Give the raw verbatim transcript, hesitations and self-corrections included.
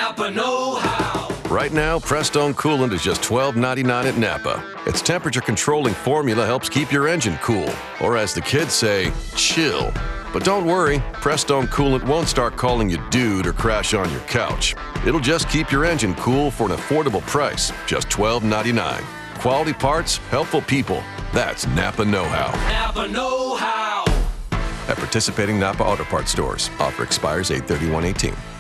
Napa know-how. Right now, Prestone Coolant is just twelve ninety-nine at Napa. Its temperature-controlling formula helps keep your engine cool, or as the kids say, chill. But don't worry, Prestone Coolant won't start calling you dude or crash on your couch. It'll just keep your engine cool for an affordable price, just twelve ninety-nine. Quality parts, helpful people. That's Napa know-how. Napa know-how. At participating Napa Auto Parts stores. Offer expires eight thirty-one eighteen.